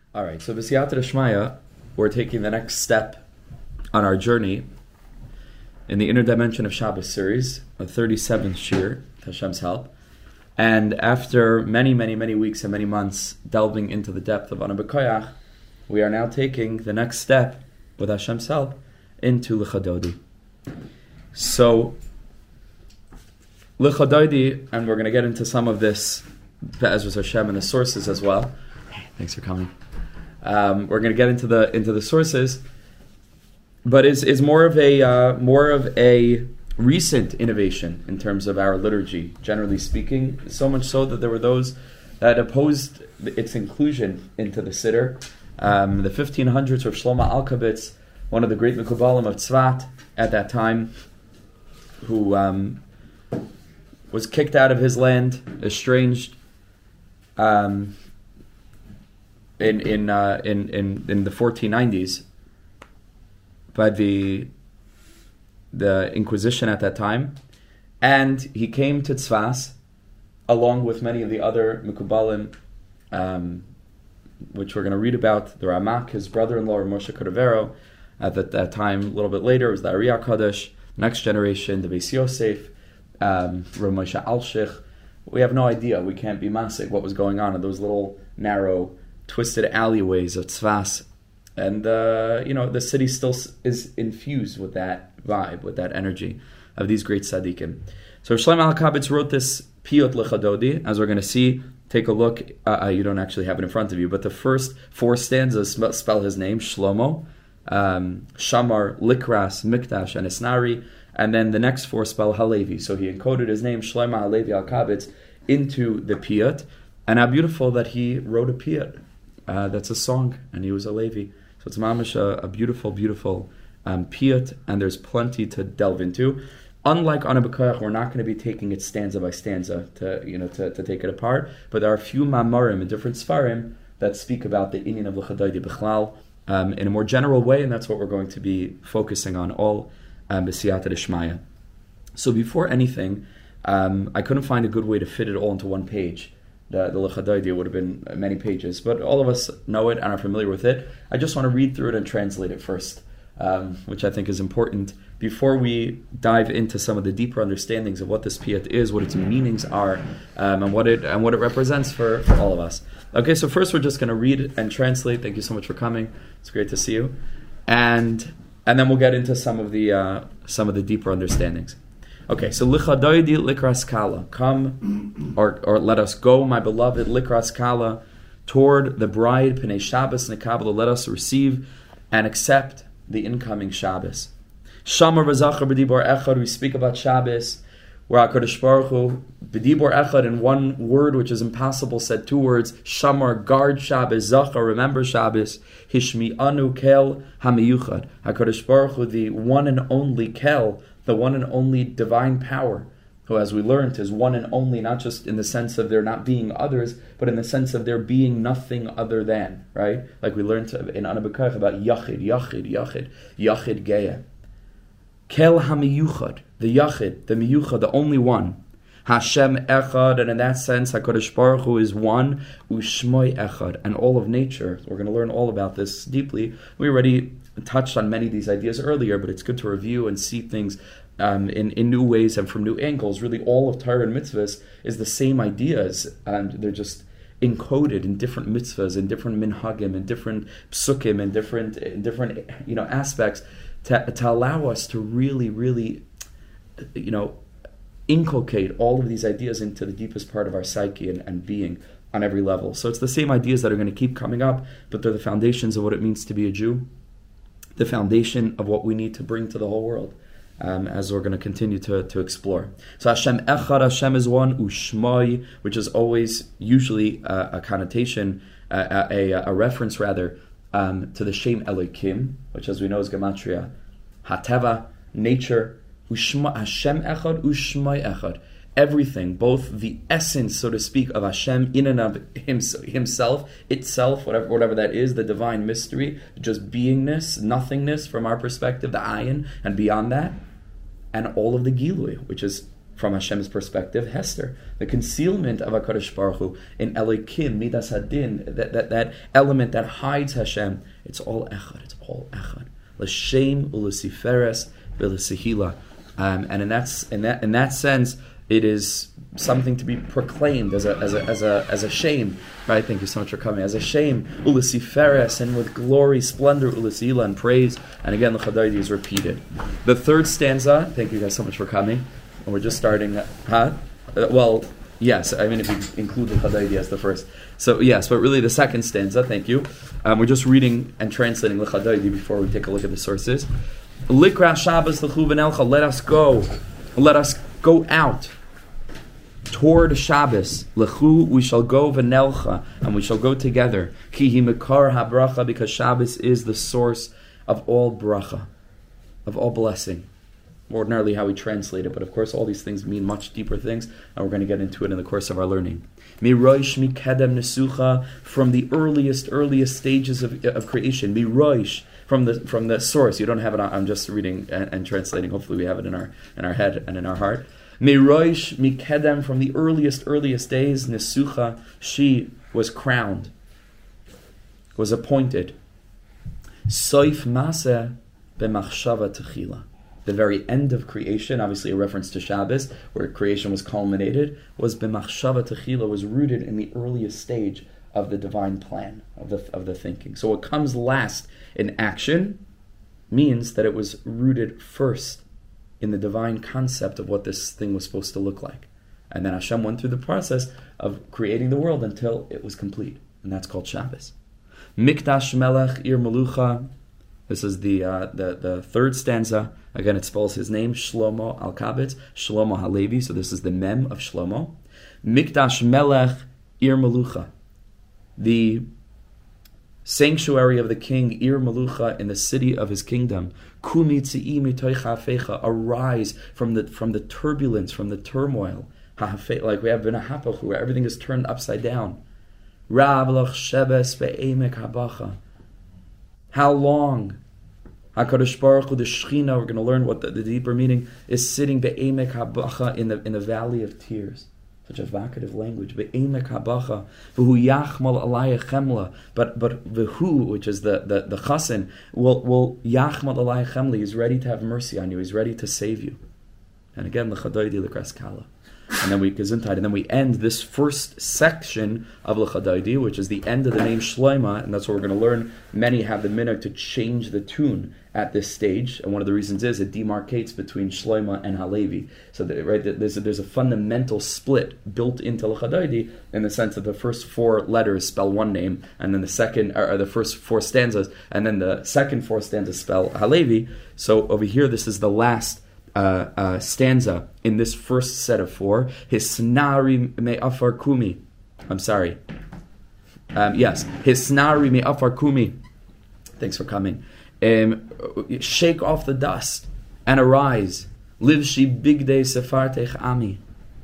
All right, so B'siyata D'Shmaya, we're taking the next step on our journey in the Inner Dimension of Shabbos series, the 37th Shir, with Hashem's help. And after many, many, many weeks and many months delving into the depth of Ana B'Koyach, we are now taking the next step, with Hashem's help, into L'Chadodi. So, L'Chadodi, and we're going to get into some of this, Be'ezras Hashem, and the sources as well. Thanks for coming. We're going to get into the sources, but is more of a recent innovation in terms of our liturgy, generally speaking. So much so that there were those that opposed its inclusion into the Siddur. The 1500s, of Shlomo Alkabetz, one of the great Mekubalim of Tzvat at that time, who was kicked out of his land, estranged. In the 1490s by the Inquisition at that time, and he came to Tzfas along with many of the other Mekubalim, which we're going to read about. The Ramak, his brother-in-law, Moshe Cordovero, at that time, a little bit later, was the Ari HaKadosh, next generation, the Beis Yosef, Rav Moshe Alshich. We have no idea. We can't be masik what was going on in those little narrow, twisted alleyways of Tzfas, and the city still is infused with that vibe, with that energy of these great tzaddikim. So Shlomo Alkabetz wrote this Piyut L'Chadodi, as we're going to see. Take a look. You don't actually have it in front of you, but the first four stanzas spell his name: Shlomo, Shamar, Likras, Mikdash, and Isnari, and then the next four spell Halevi. So he encoded his name Shlomo Halevi Alkabetz into the Piyut, and how beautiful that he wrote a Piyut. That's a song, and he was a Levi. So it's mamish a beautiful, beautiful piyut, and there's plenty to delve into. Unlike Ana B'Koyach, we're not going to be taking it stanza by stanza to take it apart, but there are a few mamarim in different svarim that speak about the inyan of L'Chadodi B'chlal in a more general way, and that's what we're going to be focusing on all B'siyata D'Shmaya. So before anything, I couldn't find a good way to fit it all into one page. The L'Chadodi would have been many pages, but all of us know it and are familiar with it. I just want to read through it and translate it first, which I think is important before we dive into some of the deeper understandings of what this piyut is, what its meanings are, and what it represents for all of us. Okay, so first we're just going to read and translate. Thank you so much for coming. It's great to see you, and then we'll get into some of the deeper understandings. Okay, so L'Chadodi Likras Kala, come or let us go, my beloved Likras Kala, toward the bride Pnei Shabbos Nekabla. Let us receive and accept the incoming Shabbos. Shamar v'Zachar b'Dibor Echad. We speak about Shabbos, where HaKadosh Baruch Hu b'Dibor Echad, in one word which is impossible, said two words: Shamar, guard Shabbos; Zachar, remember Shabbos. Hishmi anu kel hamiyuchad. HaKadosh Baruch Hu, the one and only kel, the one and only divine power, who, as we learned, is one and only, not just in the sense of there not being others, but in the sense of there being nothing other than, right? Like we learned in Ana B'Koyach about Yachid, Yachid, Yachid, Yachid Geya. Kel HaMiyuchad, the Yachid, the Miyuchad, the only one. Hashem Echad, and in that sense, HaKadosh Baruch Hu is one, Ushmoi Echad, and all of nature. We're going to learn all about this deeply. We already touched on many of these ideas earlier, but it's good to review and see things in new ways and from new angles. Really, all of Torah and mitzvahs is the same ideas, and they're just encoded in different mitzvahs, in different minhagim, in different psukim, in different aspects to allow us to really, really, inculcate all of these ideas into the deepest part of our psyche and being on every level. So it's the same ideas that are going to keep coming up, but they're the foundations of what it means to be a Jew, the foundation of what we need to bring to the whole world, as we're going to continue to explore. So Hashem Echad, Hashem is one, Ushmai, which is always usually a connotation, a reference rather, to the Shem Elokim, which as we know is Gematria, Hateva, nature, Ushma, Hashem Echad, Ushmai Echad. Everything, both the essence, so to speak, of Hashem in and of Himself, itself, whatever that is, the divine mystery, just beingness, nothingness from our perspective, the ayin, and beyond that, and all of the Gilui, which is from Hashem's perspective, Hester, the concealment of HaKadosh Baruch Hu in Elokim, Midas Hadin, that element that hides Hashem, it's all Echad, L'Shem u'L'Siferes v'L'Sehila. And in that sense, it is something to be proclaimed as a shame. Right? Thank you so much for coming. As a shame, u'L'Siferes, and with glory, splendor, u'L'Sehila, and praise. And again, the Chadaydi is repeated. The third stanza. Thank you guys so much for coming. And we're just starting. Well, yes. I mean, if you include the Chadaydi as the first. So yes, but really the second stanza. Thank you. We're just reading and translating the Chadaydi before we take a look at the sources. Likra Shabbos l'chu v'nelcha. Let us go out toward Shabbos. L'chu, we shall go v'nelcha, and we shall go together. Ki hi mekar habracha, because Shabbos is the source of all bracha, of all blessing. Ordinarily how we translate it, but of course all these things mean much deeper things, and we're going to get into it in the course of our learning. Miroish mikedem nesucha, from the earliest stages of creation. Miroish, from the source. You don't have it. I'm just reading and translating. Hopefully we have it in our head and in our heart. Miroish mikedem, from the earliest days. Nesucha, she was crowned, was appointed. Soif maseh b'machshava techila. The very end of creation, obviously a reference to Shabbos, where creation was culminated, was b'machshava techila, was rooted in the earliest stage of the divine plan, of the thinking. So what comes last in action means that it was rooted first in the divine concept of what this thing was supposed to look like. And then Hashem went through the process of creating the world until it was complete. And that's called Shabbos. Mikdash Melech Ir Melucha. This is the third stanza. Again, it spells his name, Shlomo Alkabetz, Shlomo Halevi. So this is the mem of Shlomo. Mikdash Melech Ir Melucha. The sanctuary of the king, Ir Melucha, in the city of his kingdom. Kumi tzii mitoich ha'afecha. Arise from the turbulence, from the turmoil. Like we have been a hapachu, where everything is turned upside down. Rav loch shebes be'emek habacha. How long? HaKadosh Baruch Hu, the Shechina, we're going to learn what the deeper meaning is, sitting be'emek habacha, in the valley of tears. Such a evocative language. Be'emek habacha, v'hu yachmal alaya chemla. But v'hu, which is the chasen, will yachmal alaya chemla. He's ready to have mercy on you. He's ready to save you. And again, l'chadaydi l'kras kala. And then we end this first section of l'chadaydi, which is the end of the name Shloima, and that's what we're going to learn. Many have the minhag to change the tune at this stage, and one of the reasons is it demarcates between Shloima and Halevi. So there's a fundamental split built into l'chadaydi in the sense that the first four letters spell one name, and then the first four stanzas, and then the second four stanzas spell Halevi. So over here, this is the last stanza in this first set of four. Hisnari me afar kumi. I'm sorry. Yes. Hisnari me afar kumi. Thanks for coming. Shake off the dust and arise. Live she bigdei sefartech ami.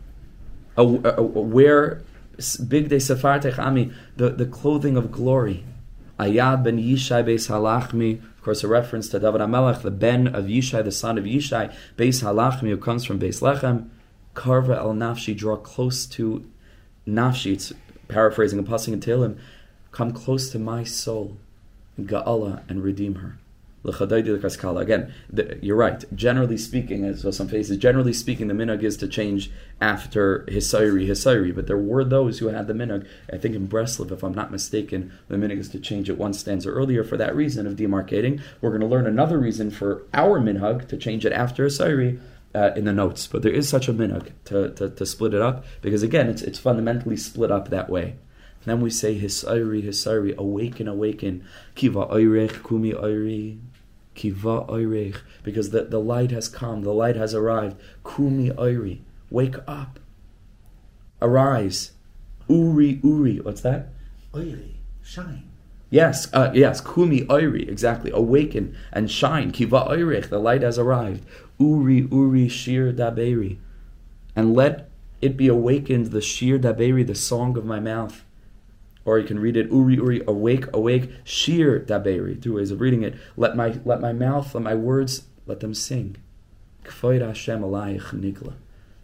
Wear bigdei sefartech ami, the clothing of glory. Ayad ben Yishai beis halachmi. Of course, a reference to David HaMelech, the ben of Yishai, the son of Yishai, beis halachmi, who comes from Beis Lechem. Karva el nafshi, draw close to nafshi. It's paraphrasing a pasuk in Tehillim. Come close to my soul, Ga'ala, and redeem her. Again, you're right. Generally speaking, as well, some faces, generally speaking, the minhag is to change after Hisayri. But there were those who had the minhag. I think in Breslov, if I'm not mistaken, the minhag is to change it one stanza earlier for that reason of demarcating. We're going to learn another reason for our minhag to change it after Hisayri in the notes. But there is such a minhag to split it up, because again, it's fundamentally split up that way. And then we say Hisayri, awaken, kiva oirech, kumi oiri. Kiva oirech, because the light has come, the light has arrived. Kumi oiri, wake up, arise. Uri, what's that? Oiri, shine. Yes. Kumi oiri, exactly. Awaken and shine. Kiva oirech, the light has arrived. Uri, shir daberi, and let it be awakened, the shir daberi, the song of my mouth. Or you can read it, Uri, awake, shir daberi. Two ways of reading it. Let my mouth, let my words, let them sing. K'foid Hashem alayich nikla.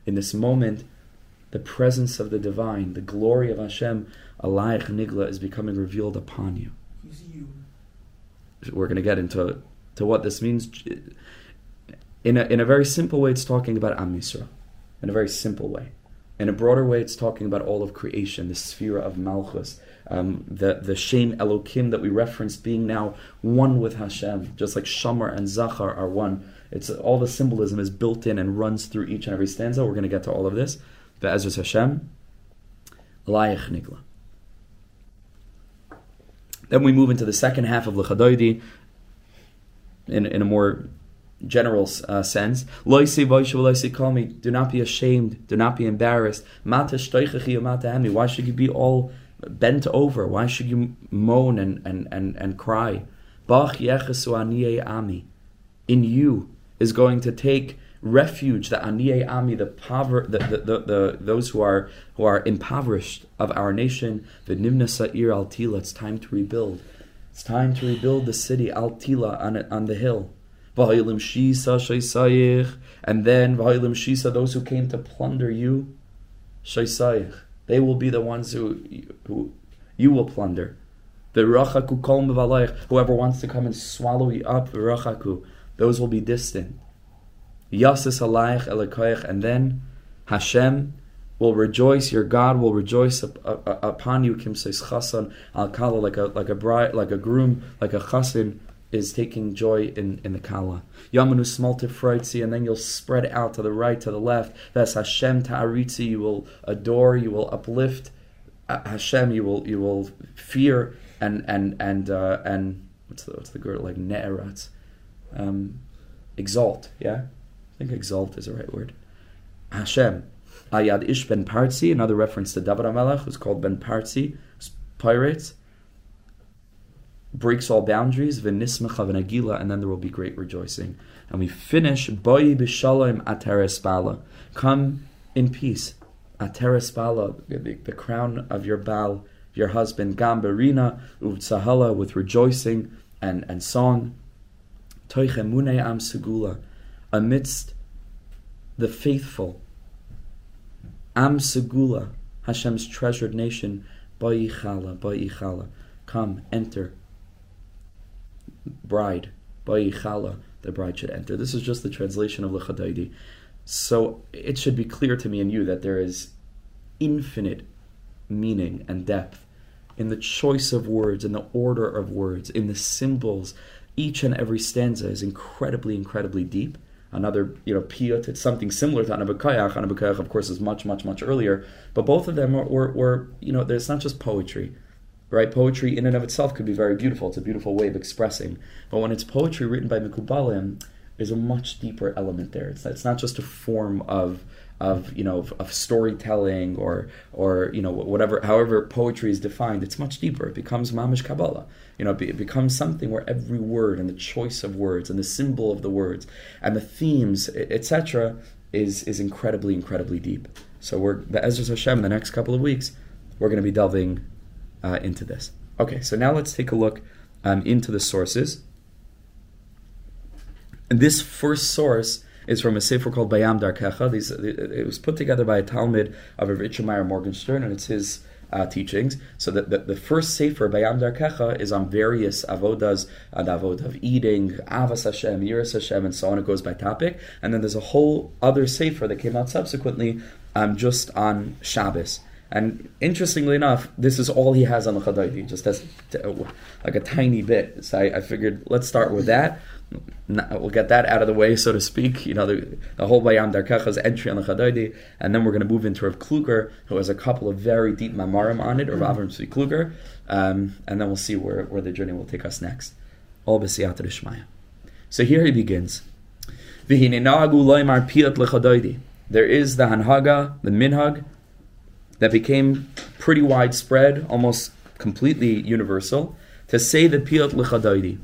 In this moment, the presence of the divine, the glory of Hashem, Alayich Nigla, is becoming revealed upon you. Who's you? We're going to get into what this means. In a very simple way, it's talking about Am Yisrael. In a very simple way. In a broader way, it's talking about all of creation, the sphere of Malchus, the Shem Elokim that we referenced being now one with Hashem, just like Shamar and Zachar are one. It's all the symbolism is built in and runs through each and every stanza. We're going to get to all of this. Be'ezras Hashem, Alayich Nigla. Then we move into the second half of L'Chadoidi in a more general sense. Do not be ashamed. Do not be embarrassed. Why should you be all bent over? Why should you moan and cry? In you is going to take refuge, the Aniyei Ami, the those who are impoverished of our nation. V'nimna Sa'ir al Tila. It's time to rebuild. It's time to rebuild the city al Tila on the hill. V'ha'ilim Shisa Shaysayich, and then V'ha'ilim Shisa, those who came to plunder you, Shaysayich, they will be the ones who you will plunder. V'rachaku kol mevalayich, whoever wants to come and swallow you up, v'rachaku, those will be distant. Yasis alayich elokayich, and then Hashem will rejoice, your God will rejoice upon you, kim seis chasan al kala, like a bride, like a groom, like a chasin is taking joy in the kala. Yamanu smalti freitzi, and then you'll spread out to the right, to the left. That's Hashem ta'aritzi, you will adore, you will uplift Hashem, you will fear and what's the word, like ne'eratz, exalt. Yeah, I think exalt is the right word. Hashem. Ayad Ish ben Partzi, another reference to David HaMelech, who's called Ben Partzi, pirates, breaks all boundaries, v'nismecha v'nagila, and then there will be great rejoicing. And we finish, Boi b'shalom ateres bala. Come in peace. Ateres bala, the crown of your bal, your husband, Gamberina, uvtsahala, with rejoicing and song. Toichemune am segula, amidst the faithful. Am segula, Hashem's treasured nation. Boi chala. Come, enter. Bride, Boi chala, the bride should enter. This is just the translation of L'Chadoidi. So it should be clear to me and you that there is infinite meaning and depth in the choice of words, in the order of words, in the symbols. Each and every stanza is incredibly, incredibly deep. Another, piyut, it's something similar to Anabakayach. Anabakayach, of course, is much, much, much earlier. But both of them were there's not just poetry. Right? Poetry in and of itself could be very beautiful. It's a beautiful way of expressing. But when it's poetry written by Mekubalim, there's a much deeper element there. It's not just a form of storytelling or whatever. However poetry is defined, it's much deeper. It becomes mamish Kabbalah. It becomes something where every word and the choice of words and the symbol of the words and the themes, etc., is incredibly, incredibly deep. So Be'ezras Hashem, the next couple of weeks, we're going to be delving into this. Okay, so now let's take a look into the sources. And this first source is from a sefer called Bayam Darkecha. It was put together by a Talmud of Rav Itchemeyer Morgenstern, and it's his teachings. So the first sefer, Bayam Darkecha, is on various avodas, the avodah of eating, avas Hashem, yiras Hashem, and so on. It goes by topic. And then there's a whole other sefer that came out subsequently just on Shabbos. And interestingly enough, this is all he has on the L'Chadoidi, just as like a tiny bit. So I figured, let's start with that. We'll get that out of the way, so to speak. The whole Bayam Darkecha's entry on the L'Chadoidi, and then we're going to move into Rav Kluger, who has a couple of very deep mamarim on it, or Rav Avram Tzvi Kluger, and then we'll see where the journey will take us next. All b'siyata d'shmaya. So here he begins. V'hine na'agu loymar piyat L'Chadoidi. There is the hanhaga, the minhag, that became pretty widespread, almost completely universal, to say the piyat L'Chadoidi.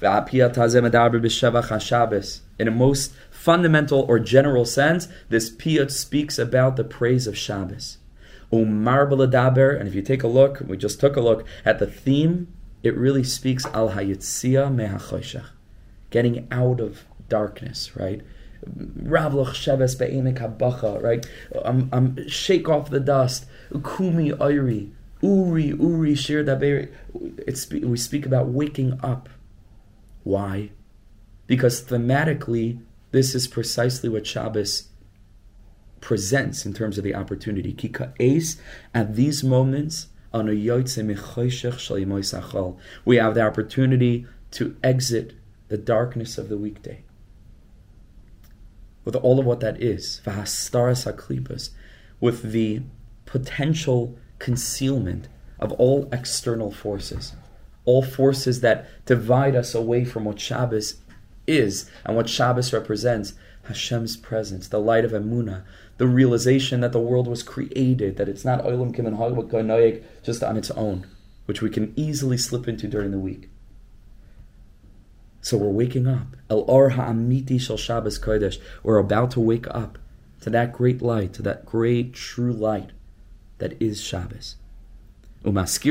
In a most fundamental or general sense, this piyut speaks about the praise of Shabbos. And if you take a look, we just took a look at the theme, it really speaks al hayitzia mehachoshech, getting out of darkness, right? Ravloch Sheves Be'emek HaBacha, right? Shake off the dust. Kumi Oiri. Uri Shir Daberi. We speak about waking up. Why? Because thematically, this is precisely what Shabbos presents in terms of the opportunity. Kika Eis, at these moments, we have the opportunity to exit the darkness of the weekday. With all of what that is, with the potential concealment of all external forces, all forces that divide us away from what Shabbos is and what Shabbos represents, Hashem's presence, the light of Emunah, the realization that the world was created, that it's not Olam Kim and Hagvak just on its own, which we can easily slip into during the week. So we're waking up. El Or Ha'amiti Shel Shabbos Kodesh. We're about to wake up to that great light, to that great true light that is Shabbos. And so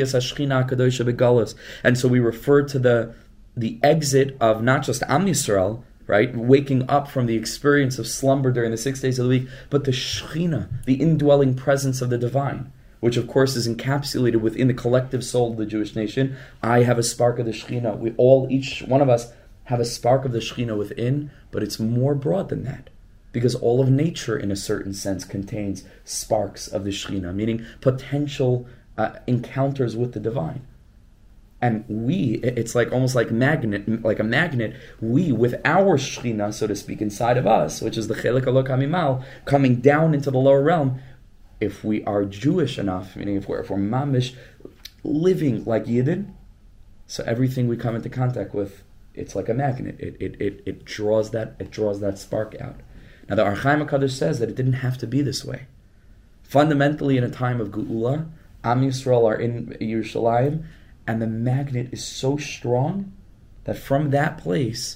we refer to the exit of not just Am Yisrael, right, waking up from the experience of slumber during the 6 days of the week, but the Shekhinah, the indwelling presence of the divine, which of course is encapsulated within the collective soul of the Jewish nation. I have a spark of the Shekhinah. We all, each one of us, have a spark of the Shekhinah within, but it's more broad than that. Because all of nature, in a certain sense, contains sparks of the Shekhinah, meaning potential encounters with the divine. And it's like almost like a magnet, we, with our Shekhinah, so to speak, inside of us, which is the Chelek Elok HaMimal, coming down into the lower realm, if we are Jewish enough, meaning if we're mamish, living like Yidden, so everything we come into contact with, it's like a magnet. It draws that spark out. Now the Or Chaim HaKadosh says that it didn't have to be this way. Fundamentally, in a time of Geula, Am Yisrael are in Yerushalayim, and the magnet is so strong that from that place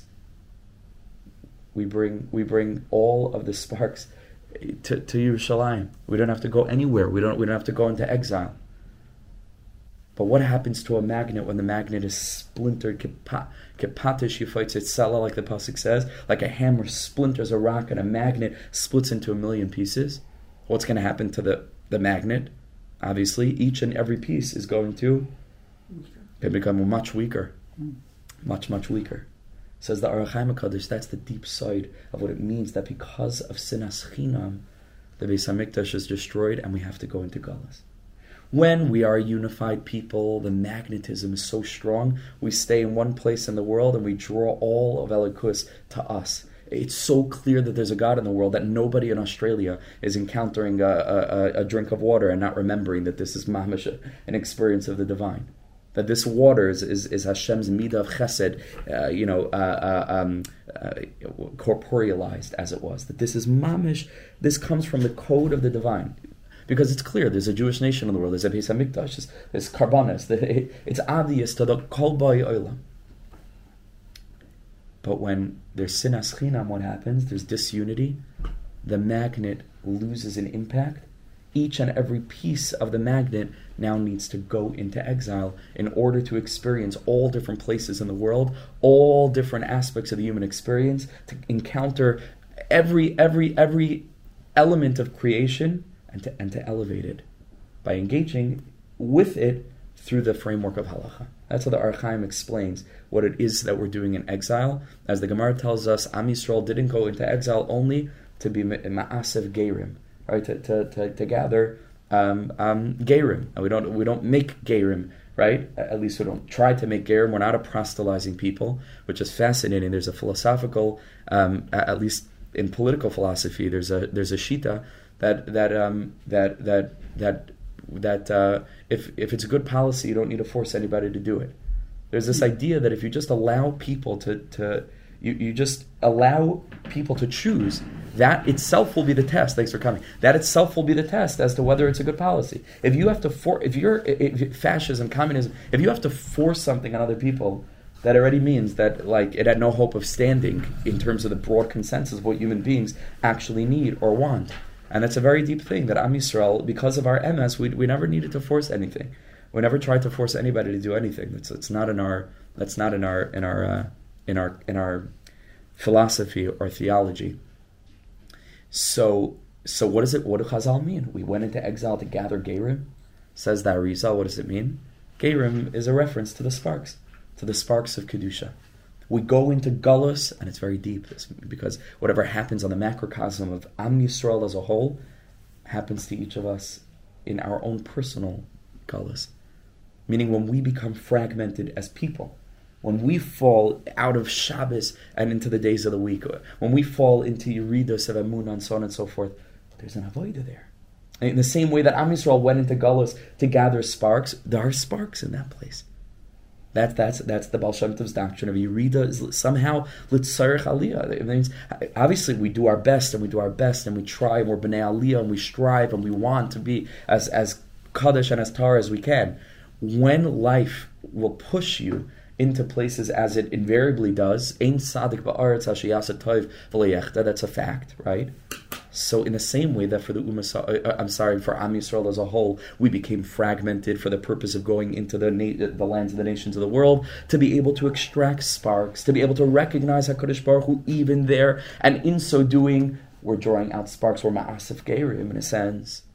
we bring all of the sparks to Yerushalayim. We don't have to go anywhere. We don't have to go into exile. But what happens to a magnet when the magnet is splintered? Kepatish yifoitz etzela, like the pasuk says, like a hammer splinters a rock and a magnet splits into a million pieces. What's going to happen to the magnet? Obviously, each and every piece is going to become much weaker. Much weaker. Says the Or Chaim HaKadosh, that's the deep side of what it means, that because of Sinas Chinam, the Beis HaMikdash is destroyed and we have to go into Galus. When we are a unified people, the magnetism is so strong, we stay in one place in the world and we draw all of Elikus to us. It's so clear that there's a God in the world that nobody in Australia is encountering a drink of water and not remembering that this is mamash, an experience of the divine. That this water is Hashem's midah of chesed, corporealized as it was. That this is mamish, this comes from the code of the divine. Because it's clear, there's a Jewish nation in the world, there's a Beis HaMikdash, there's Karbanis, it's obvious to the Kol B'ay Olam. But when there's Sinas Chinam, what happens? There's disunity, the magnet loses an impact. Each and every piece of the magnet now needs to go into exile in order to experience all different places in the world, all different aspects of the human experience, to encounter every element of creation and to elevate it by engaging with it through the framework of halacha. That's how the Or Chaim explains what it is that we're doing in exile. As the Gemara tells us, Am Yisrael didn't go into exile only to be ma'asev gerim, right? To gather gerim. And we don't make gerim, right? At least we don't try to make gerim. We're not a proselytizing people, which is fascinating. There's a philosophical, at least in political philosophy, there's a shita that if it's a good policy, you don't need to force anybody to do it. There's this idea that if you just allow people you just allow people to choose, that itself will be the test. Thanks for coming. That itself will be the test as to whether it's a good policy. If you have to if fascism, communism, if you have to force something on other people, that already means that like it had no hope of standing in terms of the broad consensus of what human beings actually need or want. And that's a very deep thing that Am Yisrael, because of our MS, we never needed to force anything. We never tried to force anybody to do anything. It's not in our philosophy or theology. So what is it? What do Chazal mean? We went into exile to gather Gerim. Says the Arizal. What does it mean? Gerim is a reference to the sparks of Kedusha. We go into Galus, and it's very deep, because whatever happens on the macrocosm of Am Yisrael as a whole happens to each of us in our own personal Galus. Meaning when we become fragmented as people, when we fall out of Shabbos and into the days of the week, when we fall into Yeridos of Emunah and so on and so forth, there's an avodah there. And in the same way that Am Yisrael went into Galus to gather sparks, there are sparks in that place. That's the Baal Shem Tov's doctrine of Yerida is somehow Litzarech Aliyah. It means, obviously we do our best and we try and we're B'nai Aliyah and we strive and we want to be as Kaddish and as Tar as we can. When life will push you into places as it invariably does, Ein Sadik Ba'aretz Hashiyasa Tov V'Layechta, that's a fact, right? So in the same way that for for Am Yisrael as a whole, we became fragmented for the purpose of going into the lands of the nations of the world, to be able to extract sparks, to be able to recognize HaKadosh Baruch Hu even there, and in so doing, we're drawing out sparks, we're Ma'asif Gerim in a sense.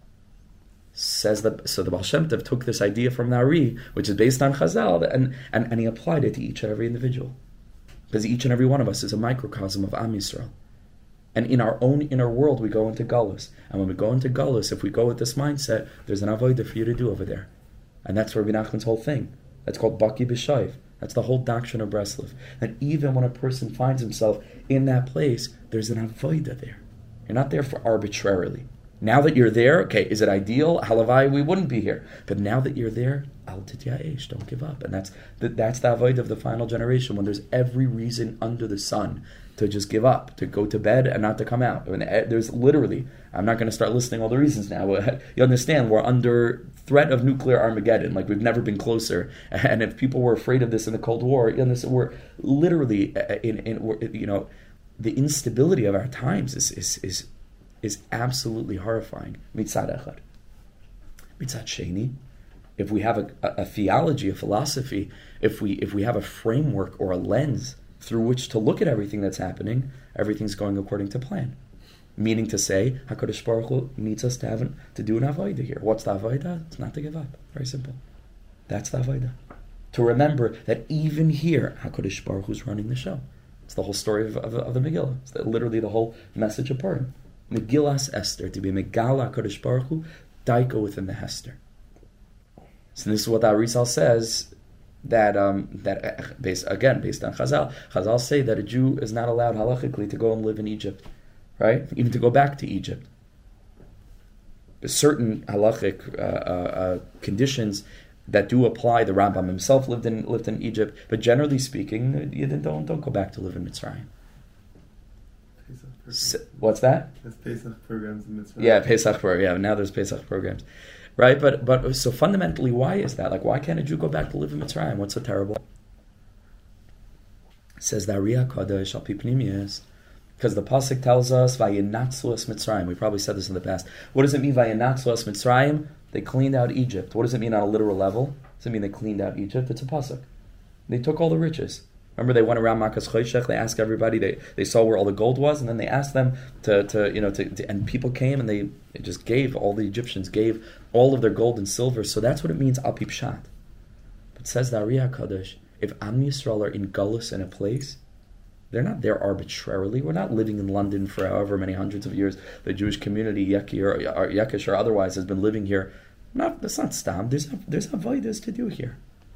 So the Baal Shem Tov took this idea from Nari, which is based on Chazal, and he applied it to each and every individual. Because each and every one of us is a microcosm of Am Yisrael. And in our own inner world, we go into Galus. And when we go into Galus, if we go with this mindset, there's an avodah for you to do over there. And that's Rabbi Nachman's whole thing. That's called Baki B'Shaiv. That's the whole doctrine of Breslov. And even when a person finds himself in that place, there's an avodah there. You're not there for arbitrarily. Now that you're there, okay, is it ideal? Halavai, we wouldn't be here. But now that you're there, al tityaesh, don't give up. And that's the avodah of the final generation, when there's every reason under the sun to just give up, to go to bed and not to come out. I mean, there's literally, I'm not going to start listing all the reasons now. You understand, we're under threat of nuclear Armageddon, like we've never been closer. And if people were afraid of this in the Cold War, you understand, we're literally the instability of our times is absolutely horrifying. Mitzad echad. Mitzad sheni, if we have a theology, a philosophy, if we have a framework or a lens through which to look at everything that's happening, everything's going according to plan. Meaning to say, HaKadosh Baruch Hu needs us to do an avodah here. What's the avodah? It's not to give up. Very simple. That's the avodah. To remember that even here, HaKadosh Baruch Hu's running the show. It's the whole story of the Megillah. It's literally the whole message of Purim. Megillas Esther, to be Megala HaKadosh Baruch Hu, daiko within the Hester. So this is what the Arizal says, that based on Chazal say that a Jew is not allowed halachically to go and live in Egypt, right? Even to go back to Egypt. There's certain halachic conditions that do apply. The Rambam himself lived in Egypt, but generally speaking, you don't go back to live in Mitzrayim. What's that? There's Pesach programs in Mitzrayim. Yeah, Pesach program. Yeah, now there's Pesach programs. Right, but so fundamentally, why is that? Like, why can't a Jew go back to live in Mitzrayim? What's so terrible? It says the Ariya Kadosh al Pipnimius, because the pasuk tells us Vayinatzu es Mitzrayim. We probably said this in the past. What does it mean Vayinatzu es Mitzrayim? They cleaned out Egypt. What does it mean on a literal level? Does it mean they cleaned out Egypt? It's a pasuk. They took all the riches. Remember, they went around Makas Choshech. They asked everybody. They saw where all the gold was, and then they asked them to and people came and they just gave. All the Egyptians gave all of their gold and silver. So that's what it means al pi pshat. But says the Ariya Kadosh, if Am Yisrael are in Galus in a place, they're not there arbitrarily. We're not living in London for however many hundreds of years. The Jewish community, Yekish or otherwise, has been living here. That's not stam. There's avodas to do here.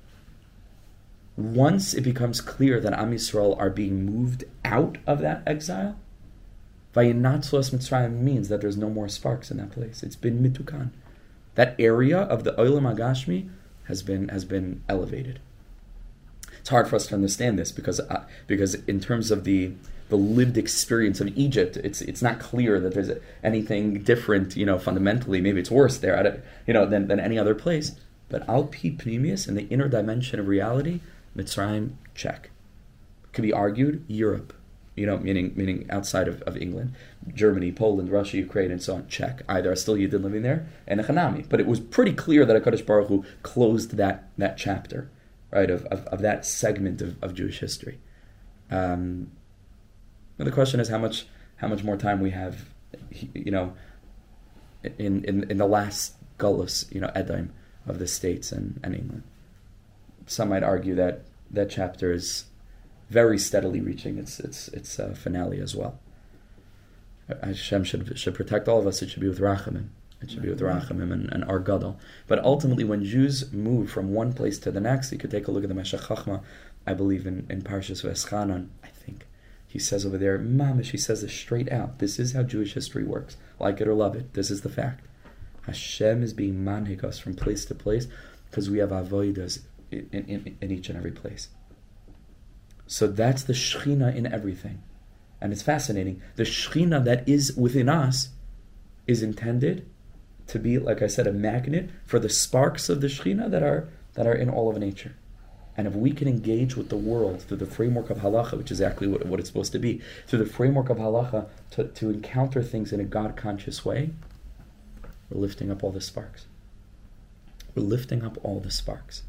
Once it becomes clear that Am Yisrael are being moved out of that exile, Vayinatzu es Mitzrayim means that there's no more sparks in that place. It's been mitukan. That area of the Olam HaGashmi has been elevated. It's hard for us to understand this because in terms of the lived experience of Egypt, it's not clear that there's anything different. Fundamentally, maybe it's worse there, than any other place. But al pi pnimius, in the inner dimension of reality, Mitzrayim, check. Could be argued Europe, meaning outside of England, Germany, Poland, Russia, Ukraine, and so on. Check. Either are still Yidden living there, and a Hanami. But it was pretty clear that HaKadosh Baruch Hu closed that chapter, right, of that segment of Jewish history. And the question is how much more time we have, in the last gullus, Edom of the States and England. Some might argue that chapter is very steadily reaching its finale as well. Hashem should protect all of us. It should be with Rachamim. It should be with Rachamim and our Gadol. But ultimately, when Jews move from one place to the next, you could take a look at the Meshech Chachma, I believe in Parshas V'eschanan, I think. He says over there, Mamish, he says this straight out. This is how Jewish history works. Like it or love it. This is the fact. Hashem is being manhig us from place to place because we have avodas in each and every place. So that's the Shechina in everything. And it's fascinating. The Shechina that is within us is intended to be, like I said, a magnet for the sparks of the Shechina that are in all of nature. And if we can engage with the world through the framework of halacha, which is exactly what it's supposed to be, through the framework of halacha to encounter things in a God-conscious way, we're lifting up all the sparks. We're lifting up all the sparks.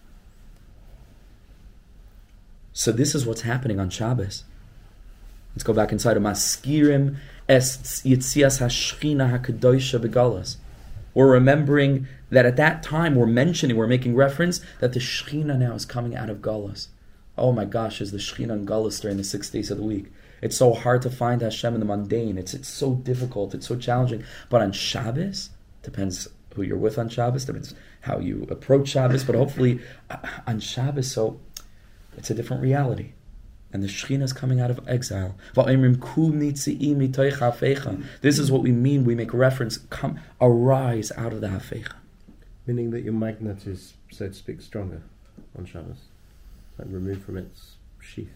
So this is what's happening on Shabbos. Let's go back inside of Maskirim es Yitzias Hashchina HaKadoisha Begalas. We're remembering that at that time we're making reference that the Shechina now is coming out of Galus. Oh my gosh, is the Shechina in Galus during the 6 days of the week. It's so hard to find Hashem in the mundane. It's so difficult. It's so challenging. But on Shabbos, depends who you're with on Shabbos, depends how you approach Shabbos, but hopefully on Shabbos, so it's a different reality. And the Shechina is coming out of exile. This is what we mean. We make reference, come, arise out of the Hafecha. Meaning that your magnet is, so to speak, stronger on Shabbos. Like removed from its sheath.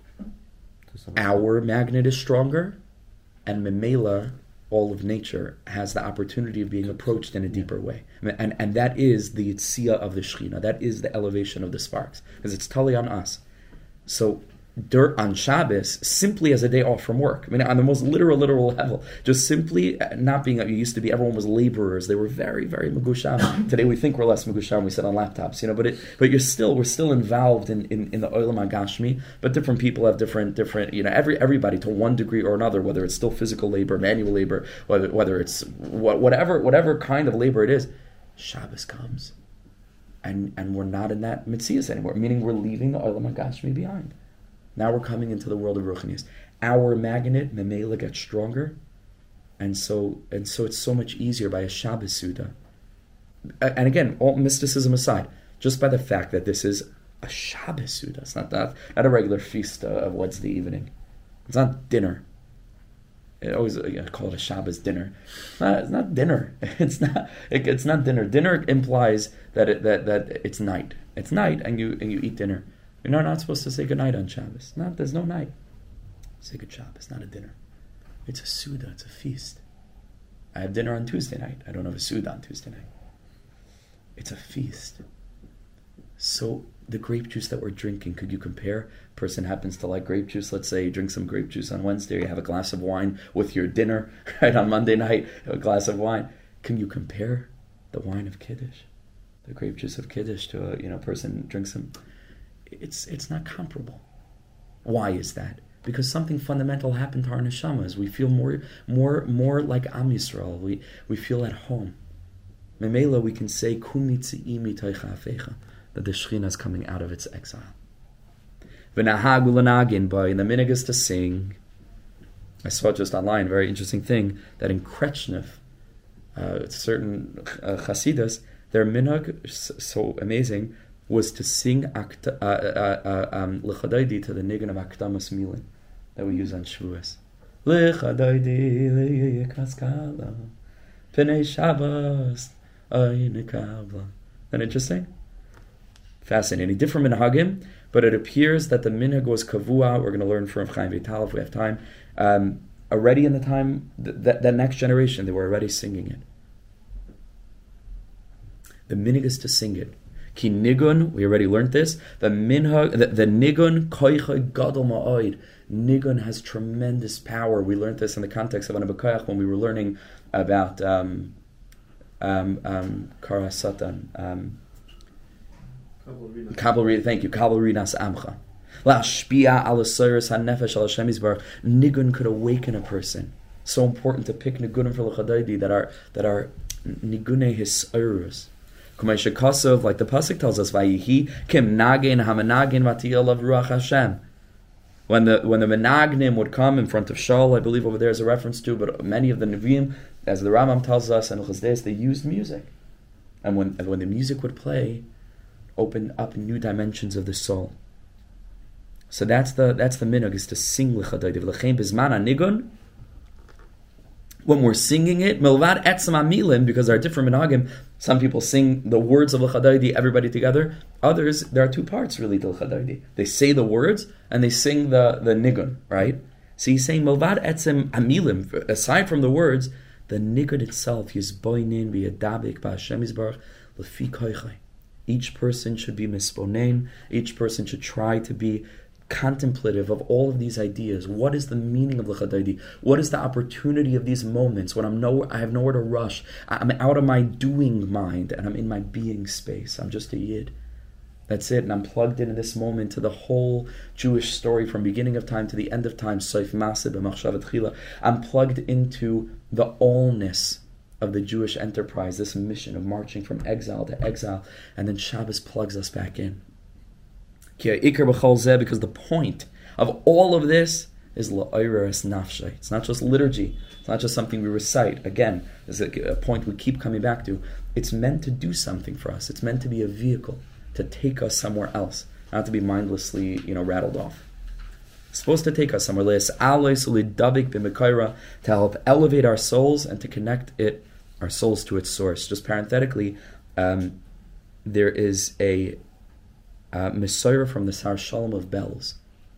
Our magnet is stronger, and Memela, all of nature, has the opportunity of being approached in a deeper way. And that is the Yitzia of the Shechina. That is the elevation of the sparks. Because it's totally on us. So, on Shabbos, simply as a day off from work. I mean, on the most literal level, just simply not being, you used to be, everyone was laborers. They were very, very megusham. Today we think we're less megusham. We sit on laptops, but we're still involved in the Olam HaGashmi. But different people have different, everybody to one degree or another, whether it's still physical labor, manual labor, whether it's whatever kind of labor it is. Shabbos comes, and we're not in that mitzias anymore. Meaning we're leaving the Olam HaGashmi behind. Now we're coming into the world of Ruchnius. Our magnet, Memela, gets stronger, and so it's so much easier by a Shabbos Suda. And again, all mysticism aside, just by the fact that this is a Shabbos Suda, it's not a regular feast of Wednesday evening. It's not dinner. I always call it a Shabbos dinner. It's not dinner. It's not dinner. Dinner implies that it's night. It's night, and you eat dinner. You're not supposed to say goodnight on Shabbos. There's no night. Say good Shabbos, not a dinner. It's a Suda, it's a feast. I have dinner on Tuesday night. I don't have a Suda on Tuesday night. It's a feast. So the grape juice that we're drinking, could you compare? A person happens to like grape juice. Let's say you drink some grape juice on Wednesday, you have a glass of wine with your dinner, right? On Monday night, a glass of wine. Can you compare the wine of Kiddush, the grape juice of Kiddush to a person drinks some? It's not comparable. Why is that? Because something fundamental happened to our neshamas. We feel more like Am Yisrael. We feel at home. Memela, we can say that the Shechina is coming out of its exile. V'nahag ulanagin, in the minhag is to sing. I saw just online a very interesting thing that in Krechnev, certain Chassidas, their minhag, so amazing, was to sing L'chadaydi to the nigun of Akdamas Milin that we use on Shavuos. L'chadaydi l'yikaskala P'nei Shabbos ayinekabla. Isn't that interesting? Fascinating. Different minhagim, but it appears that the minhag was kavua. We're going to learn from Chaim Vital if we have time. Already in the time, that next generation, they were already singing it. The minhag is to sing it. Ki nigun, we already learned this. The nigun koicha gadol ma'od. Nigun has tremendous power. We learned this in the context of Anabakayach when we were learning about Kara Satan. Kabel, thank you. Kabel Rinas Amcha. La'ashpia ala soiris hanefesh ala Hashem Yisbarach. Nigun could awaken a person. So important to pick nigunim for l'chadaydi that are nigune his soiris. Kumaysha Kosov, like the pasuk tells us, Vayihi kim nagin hamanagin vatiyal of ruach Hashem. When the menagnim would come in front of Shaul, I believe over there is a reference to, but many of the Nevi'im, as the Rambam tells us, and Chazdeis, they used music. And when the music would play, opened up new dimensions of the soul. So that's the minhag, is to sing l'chadaydiv. L'chein bizman hanigun. When we're singing it, milvad etzem amilim, because there are different minhagim. Some people sing the words of l'chadaydi, everybody together. Others, there are two parts really to l'chadaydi. They say the words and they sing the nigun, right? So he's saying milvad etzem amilim. Aside from the words, the nigun itself, yizboinin b'yadabik b'Hashem Yisbarach l'fi koichai. Each person should be misponein. Each person should try to be contemplative of all of these ideas. What is the meaning of l'chadaydi? What is the opportunity of these moments when I have nowhere to rush? I'm out of my doing mind and I'm in my being space. I'm just a yid. That's it. And I'm plugged into this moment, to the whole Jewish story from beginning of time to the end of time. Soif Maseh b'machshavat chila. I'm plugged into the allness of the Jewish enterprise, this mission of marching from exile to exile, and then Shabbos plugs us back in. Because the point of all of this is la'oireres nafshay. It's not just liturgy. It's not just something we recite. Again, there's a point we keep coming back to. It's meant to do something for us. It's meant to be a vehicle to take us somewhere else, not to be mindlessly, rattled off. It's supposed to take us somewhere. To help elevate our souls and to connect our souls to its source. Just parenthetically, there is a Messiah from the Sar Shalom of Bells.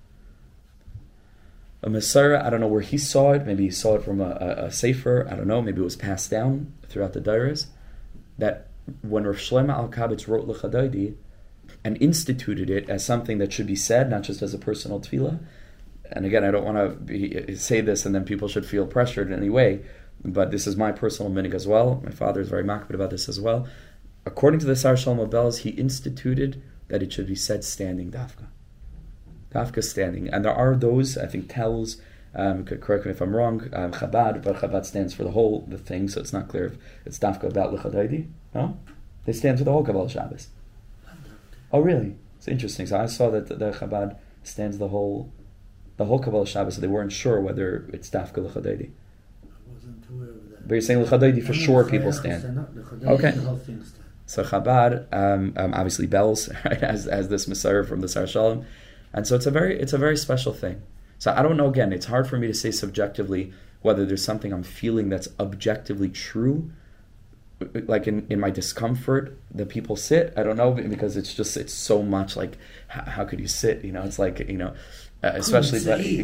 A Messiah, I don't know where he saw it. Maybe he saw it from a sefer. I don't know. Maybe it was passed down throughout the Dairas. That when Rav Shlomo Alkabetz wrote L'Chadaydi and instituted it as something that should be said, not just as a personal tefillah. And again, I don't want to say this and then people should feel pressured in any way, but this is my personal minhag as well. My father is very makbid about this as well. According to the Sar Shalom of Bells, he instituted that it should be said standing dafka. Dafka standing. And there are those, I think, tells, correct me if I'm wrong, Chabad, but Chabad stands for the thing, so it's not clear if it's dafka about l'chadaydi. No? They stand for the whole Kabbalah Shabbos. Oh, really? It's interesting. So I saw that the Chabad stands the whole Kabbalah Shabbos, so they weren't sure whether it's dafka l'chadaydi. I wasn't aware of that. But you're saying l'chadaydi for sure people stand. Okay. The whole thing stands. So Chabad, obviously bells, right, as this Messiah from the Sar Shalom, and so it's a very special thing. So I don't know. Again, it's hard for me to say subjectively whether there's something I'm feeling that's objectively true, like in my discomfort that people sit. I don't know, because it's so much like how could you sit? It's like especially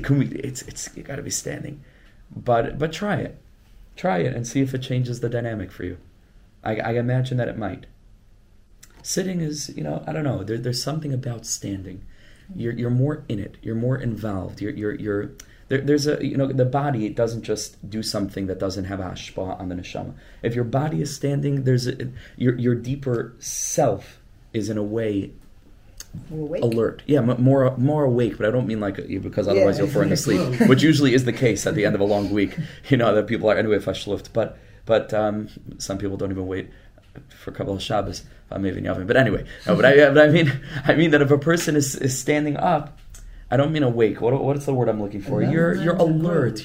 it's you got to be standing, but try it and see if it changes the dynamic for you. I imagine that it might. Sitting is, I don't know. There's something about standing. You're more in it. You're more involved. There's the body. It doesn't just do something that doesn't have a hashpah on the neshama. If your body is standing, your deeper self is in a way alert. Yeah, more awake. But I don't mean because otherwise you'll fall asleep, which usually is the case at the end of a long week. That people are anyway fashluft, But some people don't even wait for Kabbalah Shabbos. But anyway, I mean that if a person is standing up, I don't mean awake. What's the word I'm looking for? You're alert.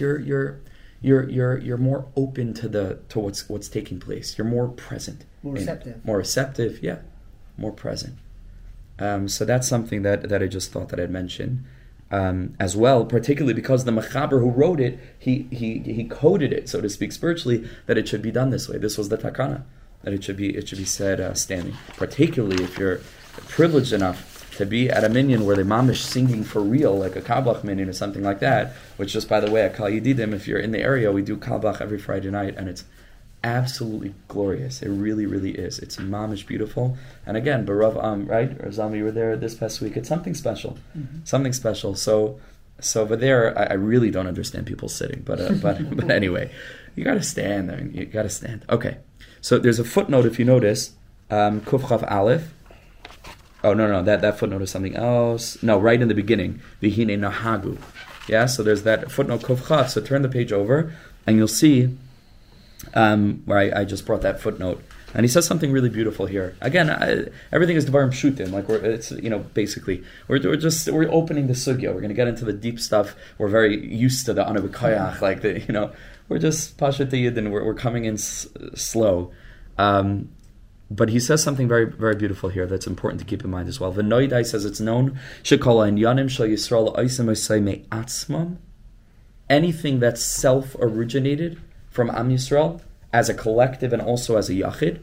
You're more open to what's taking place. You're more present. More receptive. More receptive. Yeah, more present. So that's something that I just thought that I'd mention. As well, particularly because the Mechaber who wrote it, he coded it, so to speak, spiritually, that it should be done this way. This was the takana, that it should be said standing. Particularly if you're privileged enough to be at a minyan where the mamish singing for real, like a Kalbach minyan or something like that, which just, by the way, at Kal Yedidim, if you're in the area, we do Kalbach every Friday night, and it's absolutely glorious. It really, really is. It's mamish beautiful. And again, Barav right? Or Zalmi, you were there this past week. It's something special. Mm-hmm. Something special. So over there, I really don't understand people sitting. But anyway, you got to stand. I mean, you got to stand. Okay. So there's a footnote, if you notice, Kuf Chav Aleph. Oh, no, that footnote is something else. No, right in the beginning. V'hine nahagu. Yeah, so there's that footnote kovcha. So turn the page over, and you'll see where I just brought that footnote. And he says something really beautiful here. Again, everything is devarim pshutim. Like basically, we're opening the sugya. We're going to get into the deep stuff. We're very used to the anabikayach. Like we're just pashat yid, and we're coming in slow. But he says something very, very beautiful here that's important to keep in mind as well. V'noidai says it's known shekol inyanim shel Yisrael oisem osay me'atzmam. Anything that's self-originated from Am Yisrael, as a collective and also as a yachid,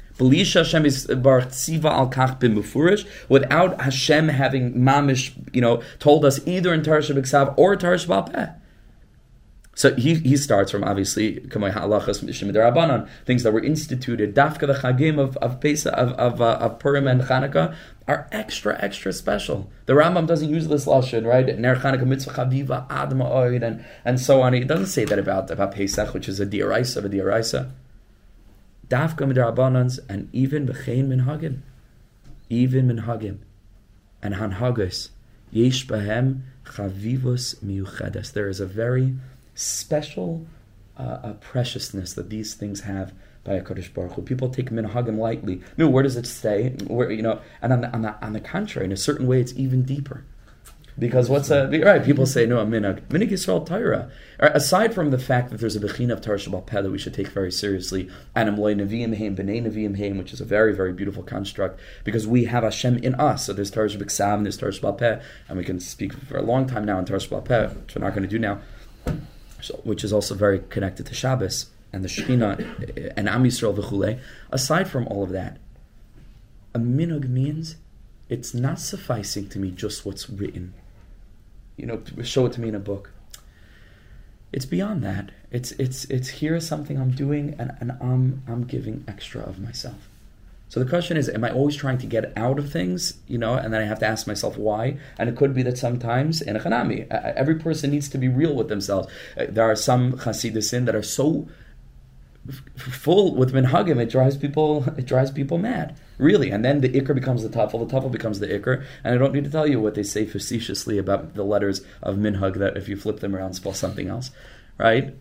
without Hashem having mamish, told us either in Torah Shebiksav or Torah Shebal Peh. So he starts from obviously things that were instituted. Dafka the Chagim of Pesach, of Purim and Chanukah are extra special. The Rambam doesn't use this lashon, right? Ner Chanukah mitzvah chaviva ad ma'od and so on. He doesn't say that about Pesach, which is a diaraisa. Dafka midrabanans and even b'chein minhagim, and hanhagos yesh bahem chavivus miuchedes. There is a very special preciousness that these things have by HaKadosh Baruch Hu. People take minhagim lightly. No, where does it stay? Where and on the contrary, in a certain way, it's even deeper. Because people say no, minig Yisrael Torah. Aside from the fact that there's a bechina of Torah Shebal Peh that we should take very seriously, and Amloi Nevi'im Heim, B'nei Nevi'im Heim, which is a very, very beautiful construct, because we have Hashem in us. So there's Torah Shebiksav and there's Torah Shebal Peh, and we can speak for a long time now on Torah Shebal Peh, which we're not going to do now, which is also very connected to Shabbos and the Shekhinah and Am Yisrael v'chulei. Aside from all of that, a minhag means it's not sufficing to me just what's written. Show it to me in a book. It's beyond that. It's here is something I'm doing, and I'm giving extra of myself. So the question is, am I always trying to get out of things, and then I have to ask myself why? And it could be that sometimes in a chanami, every person needs to be real with themselves. There are some chasidisin that are so full with minhagim, it drives people mad, really. And then the ikr becomes the tafel becomes the ikr, and I don't need to tell you what they say facetiously about the letters of minhag, that if you flip them around spell something else, right?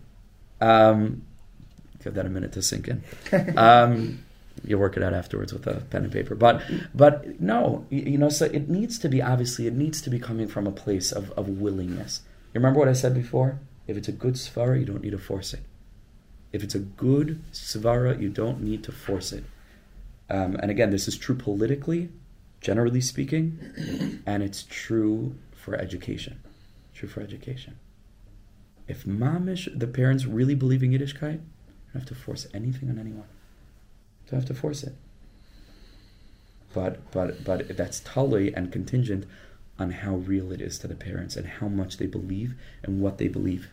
Give that a minute to sink in. You work it out afterwards with a pen and paper, but no, so it needs to be coming from a place of willingness. You remember what I said before? If it's a good svara, you don't need to force it. If it's a good svara, you don't need to force it. And again, this is true politically, generally speaking, and it's true for education. If mamish, the parents really believe in Yiddishkeit, you don't have to force anything on anyone. You don't have to force it. But that's tali and contingent on how real it is to the parents and how much they believe and what they believe.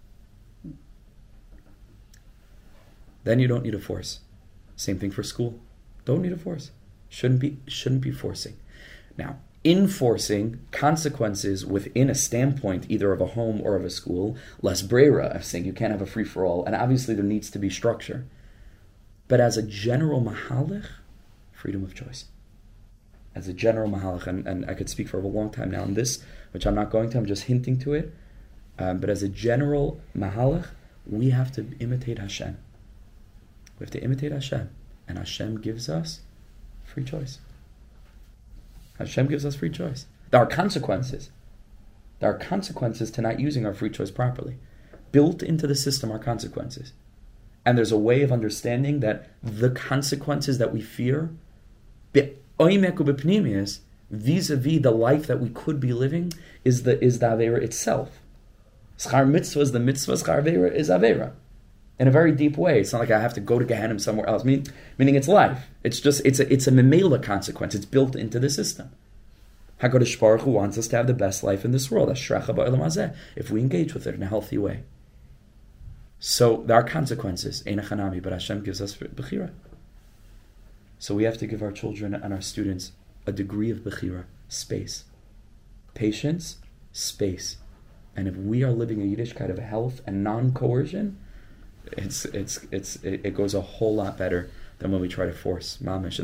Then you don't need a force. Same thing for school. Don't need a force. Shouldn't be forcing. Now, enforcing consequences within a standpoint, either of a home or of a school, less brera, of saying you can't have a free-for-all, and obviously there needs to be structure. But as a general mahalach, freedom of choice. As a general mahalach, and I could speak for a long time now on this, which I'm not going to, I'm just hinting to it, but as a general mahalach, we have to imitate Hashem. We have to imitate Hashem, and Hashem gives us free choice. Hashem gives us free choice. There are consequences. There are consequences to not using our free choice properly. Built into the system are consequences. And there's a way of understanding that the consequences that we fear, vis-a-vis the life that we could be living, is the Aveira itself. Schar mitzvah is the mitzvah, schar Aveira is Aveira. In a very deep way. It's not like I have to go to Gehenna somewhere else. Meaning it's life. It's a memela consequence. It's built into the system. HaKadosh Baruch Hu wants us to have the best life in this world. Ashrecha ba'olam hazeh, if we engage with it in a healthy way. So there are consequences. Ein chanami, but Hashem gives us bechira. So we have to give our children and our students a degree of bechira, space, patience, space. And if we are living a Yiddishkeit of health and non-coercion, it goes a whole lot better than when we try to force mamish. And this is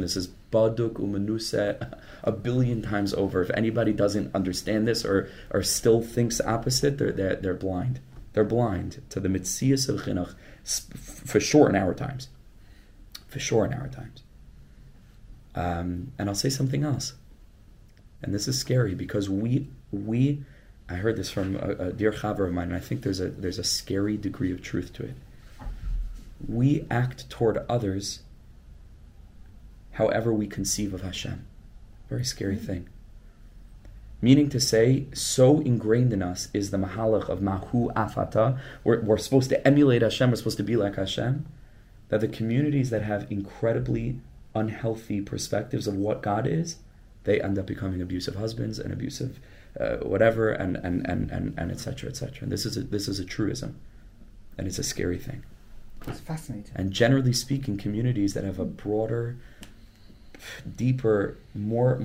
baduk umenuse a billion times over. If anybody doesn't understand this or still thinks opposite, they're blind. They're blind to the mitzias of chinuch, for sure in our times. For sure in our times. And I'll say something else. And this is scary because I heard this from a dear chaver of mine, and I think there's a scary degree of truth to it. We act toward others however we conceive of Hashem. Very scary thing. Meaning to say, so ingrained in us is the mahalach of mahu afata. We're supposed to emulate Hashem, we're supposed to be like Hashem, that the communities that have incredibly unhealthy perspectives of what God is, they end up becoming abusive husbands and abusive whatever, and etc. etc. And this is a truism, and it's a scary thing. It's fascinating. And generally speaking, communities that have a broader, deeper, more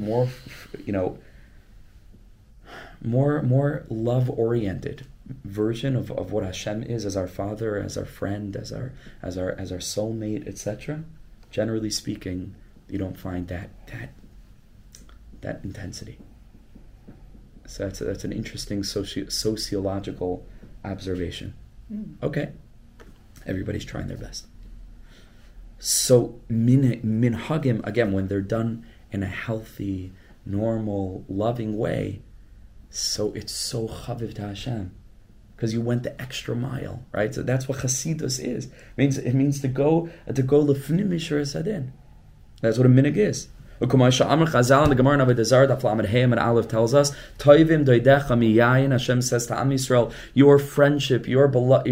love-oriented version of what Hashem is as our Father, as our friend, as our soulmate, etc. Generally speaking, you don't find that intensity. So that's an interesting sociological observation. Okay, everybody's trying their best. So minhagim, again, when they're done in a healthy, normal, loving way, so it's so chaviv to Hashem, because you went the extra mile, right? So that's what Chasidus is. It means to go lefnim mishur sadin. That's what a minhag is. Chazal in the Gemara in Avodah Zarah, Daf Lamed Hey and Aleph tells us, Toivim doidecha miyayin. Hashem says to Am Yisrael, your friendship, your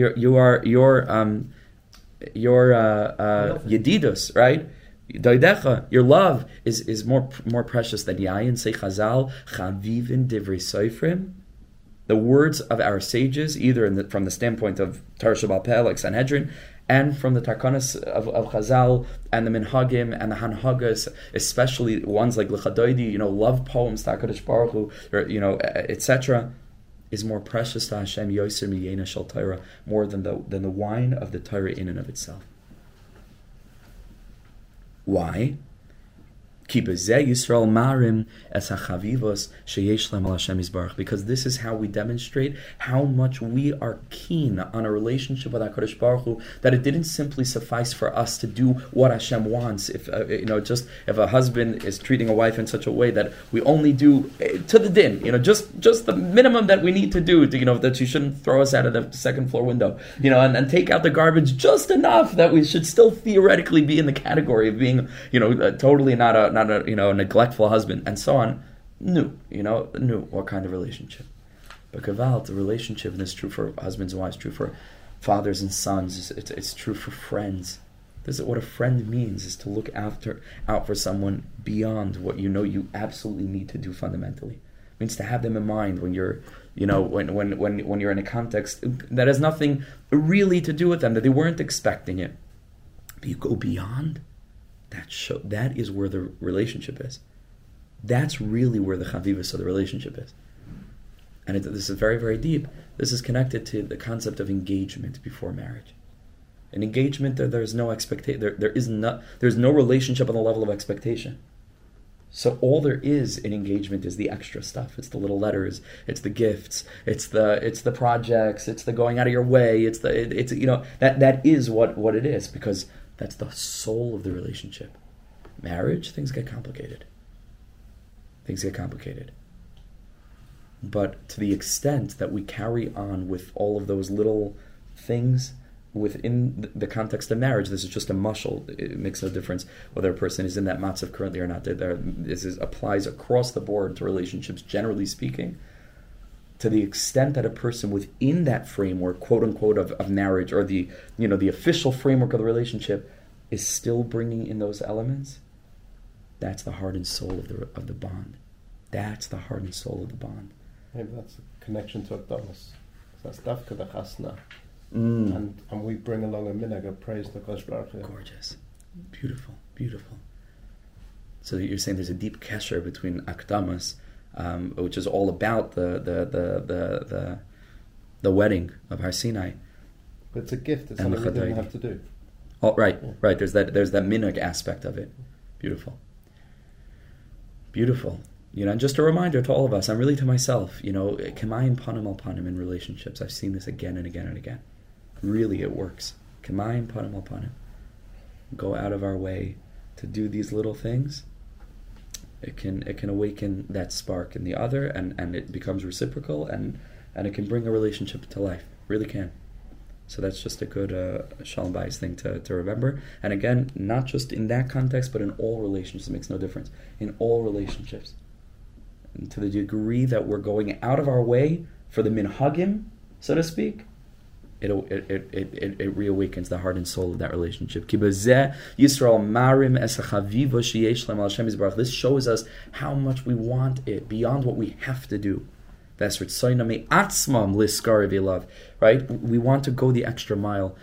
yedidus, right? Doidecha, your love is more precious than yayin. Say Chazal, chavivin divrei soifrim. The words of our sages, either from the standpoint of Torah Sheba'al Peh, like Sanhedrin, and from the Tarkanas of Chazal and the Minhagim and the Hanhagas, especially ones like L'chadoidi, love poems to HaKadosh Baruch Hu, etc., is more precious to Hashem Yoser Miyena Shel Torah, more than the wine of the Torah in and of itself. Why? Because this is how we demonstrate how much we are keen on a relationship with HaKadosh Baruch Hu, that it didn't simply suffice for us to do what Hashem wants. If a husband is treating a wife in such a way that we only do to the din, just the minimum that we need to do, that she shouldn't throw us out of the second floor window, and take out the garbage just enough that we should still theoretically be in the category of being, totally not a neglectful husband, and so on. What kind of relationship? But Kaval, the relationship, and this is true for husbands and wives, true for fathers and sons, it's true for friends. This is what a friend means, is to look out for someone beyond what you absolutely need to do fundamentally. It means to have them in mind when you're, when you're in a context that has nothing really to do with them, that they weren't expecting it. But you go beyond. That is where the relationship is. That's really where the chavivus of the relationship is. And this is very, very deep. This is connected to the concept of engagement before marriage. In engagement, there's no expectation. There's no relationship on the level of expectation. So all there is in engagement is the extra stuff. It's the little letters. It's the gifts. It's the projects. It's the going out of your way. That is what it is, because that's the soul of the relationship. Marriage, things get complicated. But to the extent that we carry on with all of those little things within the context of marriage, this is just a mushal. It makes no difference whether a person is in that matzav currently or not. This applies across the board to relationships, generally speaking. To the extent that a person within that framework, quote unquote, of marriage, or the official framework of the relationship, is still bringing in those elements, that's the heart and soul of the bond. That's the heart and soul of the bond. Maybe that's a connection to Akdamas. That's dafka the chasna, and we bring along a minhag of praise to Kosh Baruch Hu. Gorgeous, beautiful. So you're saying there's a deep kesher between Akdamas, which is all about the wedding of Har Sinai. But it's a gift. It's something you didn't have to do. Oh, right. There's that minhag aspect of it. Beautiful. Beautiful. And just a reminder to all of us, and really to myself, Kemayim panim al panim in relationships. I've seen this again and again and again. Really, it works. Kemayim panim al panim. Go out of our way to do these little things. It can awaken that spark in the other, and it becomes reciprocal, and it can bring a relationship to life. Really can. So that's just a good Shalom Bayis thing to remember. And again, not just in that context, but in all relationships. It makes no difference. In all relationships. And to the degree that we're going out of our way for the minhagim, so to speak, it reawakens the heart and soul of that relationship. This shows us how much we want it beyond what we have to do. Right? We want to go the extra mile.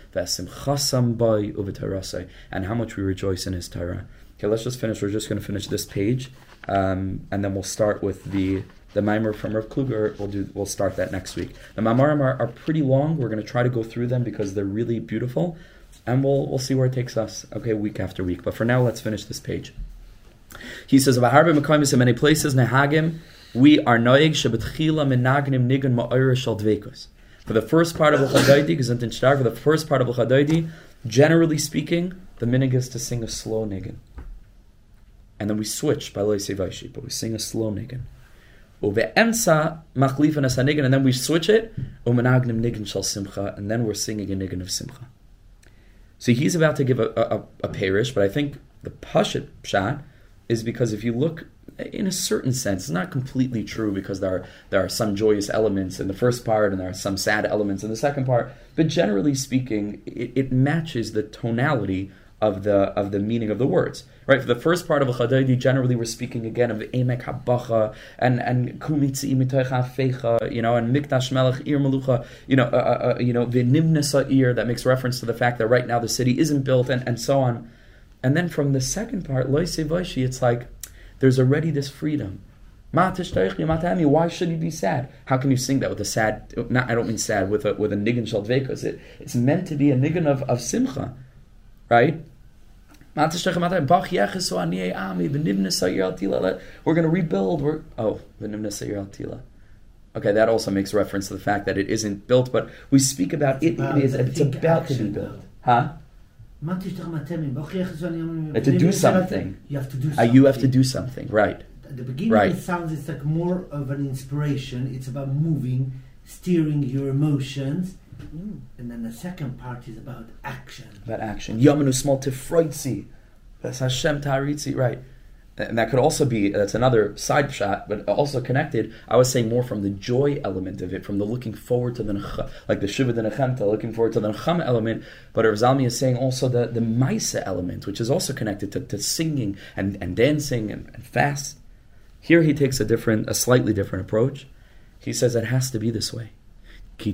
And how much we rejoice in His Torah. Okay, let's just finish. We're just going to finish this page. And then we'll start with the Maimer from Rav Kluger. We'll start that next week. The Maimarim are pretty long. We're going to try to go through them because they're really beautiful, and we'll see where it takes us. Okay, week after week. But for now, let's finish this page. He says, in many places, nehagim, we are noig shebetchila menagnim nigun ma'or shel dveikus. For the first part of L'Chadaydi, gesinten stark. For the first part of L'Chadaydi, generally speaking, the minig is to sing a slow nigun. And then we switch by Loisei Vaishi, but we sing a slow nigun. Uve'emsa machlifan as nigun, and then we switch it. Umenagnim nigun shel simcha, and then we're singing a nigun of simcha. So he's about to give a parish, but I think the pashut pshat is because if you look, in a certain sense, it's not completely true because there are some joyous elements in the first part and there are some sad elements in the second part. But generally speaking, it matches the tonality of the meaning of the words. Right, for the first part of L'Chadaydi, generally we're speaking again of Emek Habacha and Kumitzi Mitoich Hafecha, and Mikdash Melech Ir Melucha, V'nimna Sa'ir, that makes reference to the fact that right now the city isn't built, and so on. And then from the second part, Loisei Vaishi, it's like there's already this freedom. Why should you be sad? How can you sing that with a sad? I don't mean sad with a nigun shel dveikus. It's meant to be a nigun of simcha, right? We're going to rebuild. Okay, that also makes reference to the fact that it isn't built, but we speak about it's about to be built. Huh? To do something. You have to do something. You have to do something, right. At the beginning it sounds it's like more of an inspiration. It's about moving, steering your emotions. And then the second part is about action. Yamanu small tifroitzi. That's Hashem taritzi, right. And that could also be, that's another side shot, but also connected. I was saying more from the joy element of it, from the looking forward to the like the Shiva de Nechemta, looking forward to the Nechama element. But Rav Zalmi is saying also the Maisa element, which is also connected to singing and dancing and fast. Here he takes a slightly different approach. He says it has to be this way. He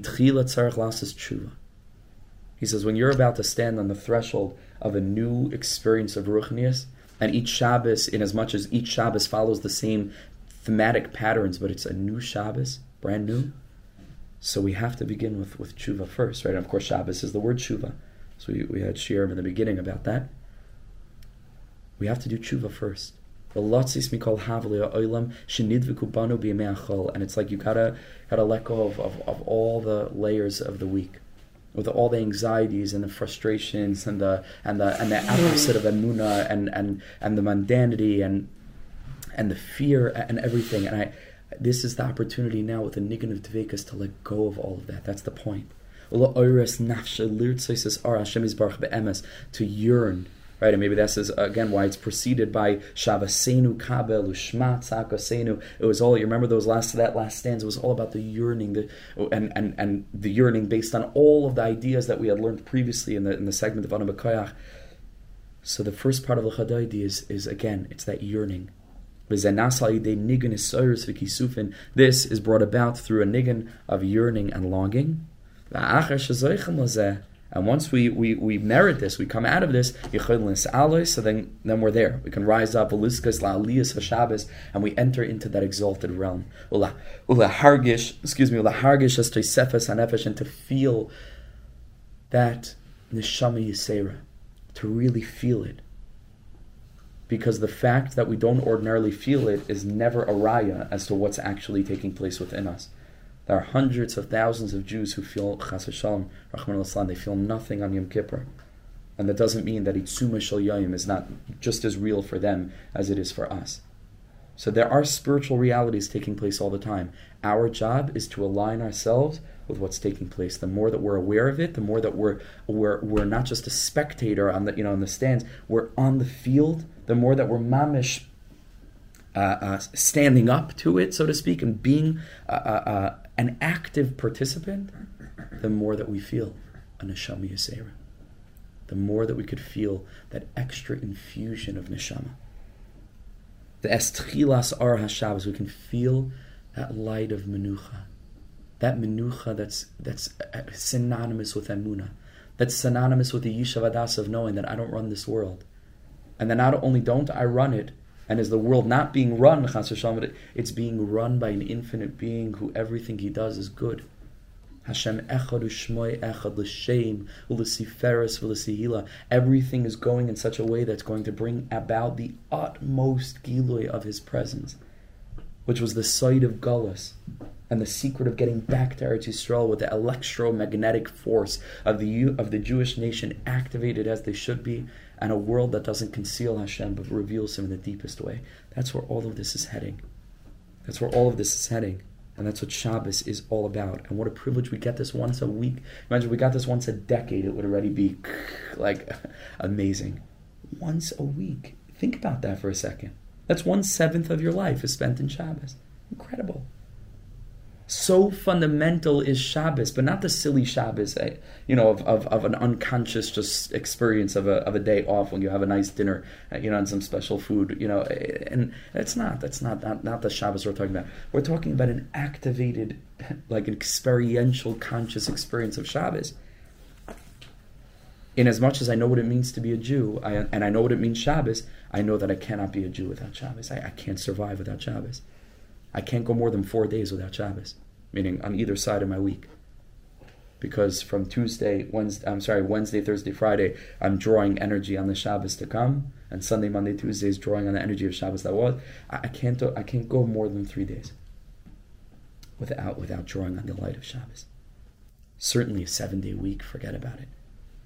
says when you're about to stand on the threshold of a new experience of Ruchnius, and each Shabbos, in as much as each Shabbos follows the same thematic patterns, but it's a new Shabbos, brand new, so we have to begin with tshuva first, right? And of course Shabbos is the word tshuva, so we had shiurim in the beginning about that. We have to do tshuva first. And it's like you gotta let go of all the layers of the week, with all the anxieties and the frustrations and the opposite of emunah and the mundanity and the fear and everything. And this is the opportunity now with the nigun of dveikus to let go of all of that. That's the point. To yearn. Right, and maybe this is again why it's preceded by Shavasenu Kabel Ushmat Sakasenu. It was all, you remember that last stanza was all about the yearning, and the yearning based on all of the ideas that we had learned previously in the segment of Anu B'Koyach. So the first part of L'Chadaydi is again, it's that yearning. This is brought about through a nigun of yearning and longing. And once we merit this, we come out of this, so then we're there. We can rise up, and we enter into that exalted realm. And to feel that neshama yisera, to really feel it. because the fact that we don't ordinarily feel it is never a raya as to what's actually taking place within us. There are hundreds of thousands of Jews who feel chas v'shalom, Rahman al-Islam, they feel nothing on Yom Kippur. And that doesn't mean that Itzuma Shel Yom is not just as real for them as it is for us. So there are spiritual realities taking place all the time. Our job is to align ourselves with what's taking place. The more that we're aware of it, the more that we're not just a spectator on the in the stands, we're on the field. The more that we're mamish standing up to it, so to speak, and being an active participant, the more that we feel a neshama yisera. The more that we could feel that extra infusion of neshama. The estchilas ar hashabbos, we can feel that light of menucha. That menucha that's synonymous with emunah. That's synonymous with the yishav adas of knowing that I don't run this world. And then not only don't I run it, and is the world not being run, chas v'shalom, but it's being run by an infinite being who everything he does is good. Hashem echad u'shmoi echad l'shem u'l'siferes v'l'sihila. Everything is going in such a way that's going to bring about the utmost gilui of his presence, which was the site of Gullus and the secret of getting back to Eretz Yisrael with the electromagnetic force of the Jewish nation activated as they should be, and a world that doesn't conceal Hashem but reveals him in the deepest way. That's where all of this is heading. That's where all of this is heading. And that's what Shabbos is all about. And what a privilege we get this once a week. Imagine we got this once a decade, it would already be like amazing. Once a week. Think about that for a second. That's 1/7 of your life is spent in Shabbos. Incredible. So fundamental is Shabbos, but not the silly Shabbos, of an unconscious just experience of a day off when you have a nice dinner, and some special food, and that's not the Shabbos we're talking about. We're talking about an activated, like an experiential, conscious experience of Shabbos. In as much as I know what it means to be a Jew, and I know what it means Shabbos, I know that I cannot be a Jew without Shabbos. I can't survive without Shabbos. I can't go more than 4 days without Shabbos, meaning on either side of my week. Because from Wednesday, Thursday, Friday, I'm drawing energy on the Shabbos to come, and Sunday, Monday, Tuesday is drawing on the energy of Shabbos that was. I can't go more than 3 days without drawing on the light of Shabbos. Certainly a 7-day week, forget about it.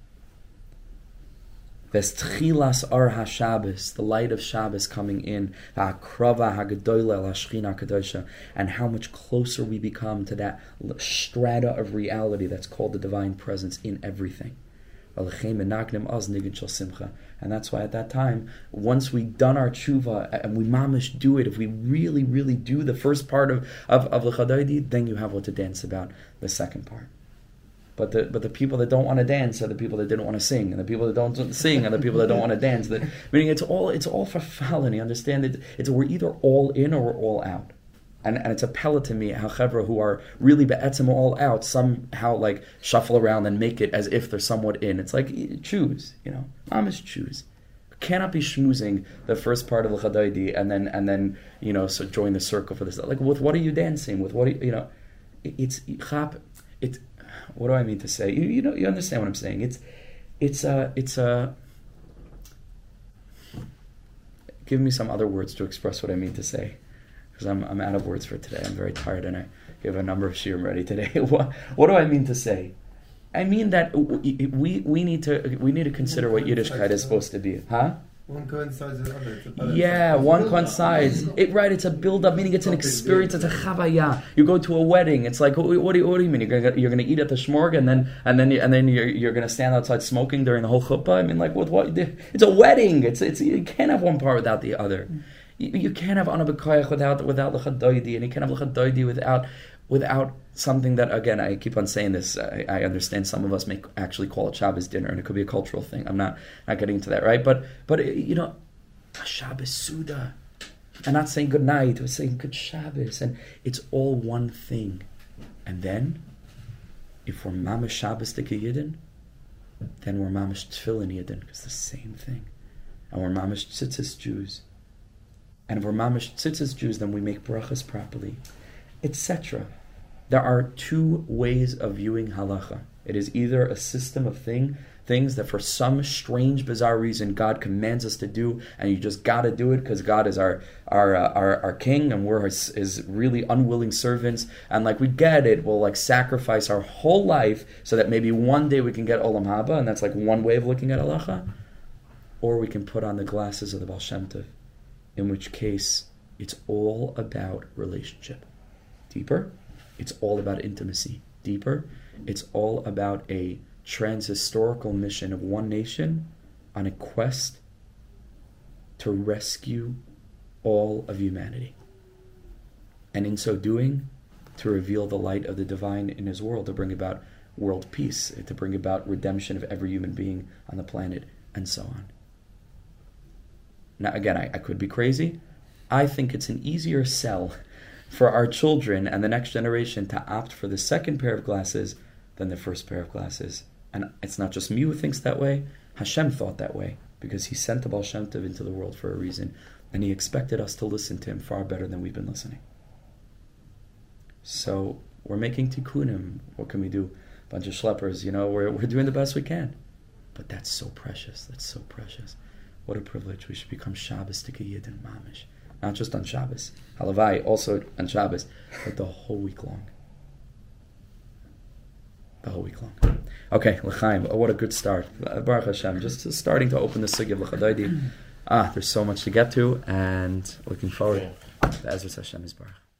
V'estchilas ar haShabbos, the light of Shabbos coming in, ha'akrava ha'gedola el hashchina kadosha, and how much closer we become to that strata of reality that's called the divine presence in everything. And that's why at that time, once we've done our tshuva and we mamish do it, if we really, really do the first part of l'chadaydi, then you have what to dance about the second part. But the people that don't want to dance are the people that didn't want to sing, and the people that don't sing are the people that don't want to dance. Meaning it's all for fallen. You understand it? We're either all in or we're all out. And it's a appelled to me how chevra who are really be'etzim all out somehow like shuffle around and make it as if they're somewhat in. It's like choose, mamish choose. Cannot be schmoozing the first part of l'chadaydi and then so join the circle for this. Like with what are you dancing? With what it's chap. It's what do I mean to say? You understand what I'm saying. It's give me some other words to express what I mean to say, because I'm out of words for today. I'm very tired and I have a number of shiurim ready today. What do I mean to say? I mean that we need to consider what Yiddishkeit is supposed to be, huh? One coincides with the other. Yeah, one coincides. It's a build-up, meaning it's an experience. It's a chavaya. You go to a wedding. It's like, what do you mean? You're gonna eat at the shmorg and then you're gonna stand outside smoking during the whole chuppah. I mean, like what? It's a wedding. It's you can't have one part without the other. You can't have Ana B'Koyach without l'chadaydi, and you can't have l'chadaydi without something that, again, I keep on saying this. I understand some of us may actually call it Shabbos dinner, and it could be a cultural thing. I'm not getting into that, right? But Shabbos Suda. I'm not saying good night. We're saying good Shabbos, and it's all one thing. And then, if we're mamish Shabbos Dika Yidin, then we're mamish Tefillin Yidin, because it's the same thing. And we're mamish Tzitzis Jews. And if we're mamish Tzitzis Jews, then we make brachas properly, etc. There are 2 ways of viewing halacha. It is either a system of things that for some strange, bizarre reason God commands us to do, and you just got to do it because God is our king, and we're his really unwilling servants. And like we get it, we'll like sacrifice our whole life so that maybe one day we can get Olam Haba, and that's like one way of looking at halacha. Or we can put on the glasses of the Baal Shem Tov, in which case it's all about relationship. Deeper, it's all about intimacy. Deeper, it's all about a transhistorical mission of one nation on a quest to rescue all of humanity. And in so doing, to reveal the light of the divine in his world, to bring about world peace, to bring about redemption of every human being on the planet, and so on. Now, again, I could be crazy. I think it's an easier sell for our children and the next generation to opt for the second pair of glasses than the first pair of glasses. And it's not just me who thinks that way. Hashem thought that way because he sent the Baal Shem Tov into the world for a reason, and he expected us to listen to him far better than we've been listening. So we're making tikkunim. What can we do? A bunch of schleppers, we're doing the best we can. But that's so precious. That's so precious. What a privilege. We should become Shabbos Tikka and Mamish. Not just on Shabbos. Halavai, also on Shabbos, but the whole week long. The whole week long. Okay, L'chaim. Oh, what a good start. Baruch Hashem. Just starting to open the Sugya of L'chadaydi. There's so much to get to, and looking forward to Ezras Hashem Yisbarach.